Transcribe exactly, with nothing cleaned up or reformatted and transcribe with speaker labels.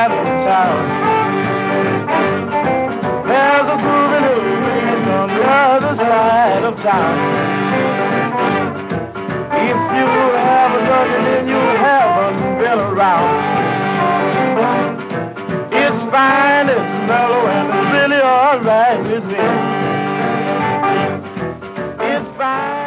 Speaker 1: side of town. There's a groovy little place on the other side of town. If you haven't done it, then you haven't been around. It's fine, it's mellow, and it's really alright with me. It's fine.